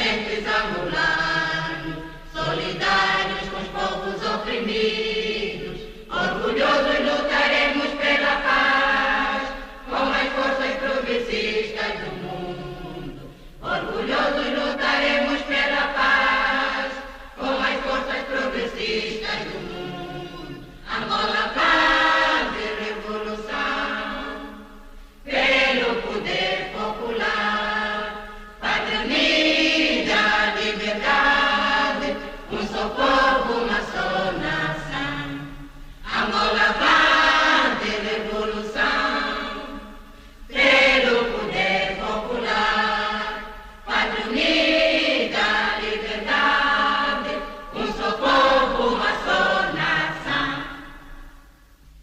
Independentes angolanos, solidários com os povos oprimidos, orgulhosos lutaremos pela paz, com as forças progressistas do mundo. Orgulhosos lutaremos pela paz, com as forças progressistas do mundo. Angola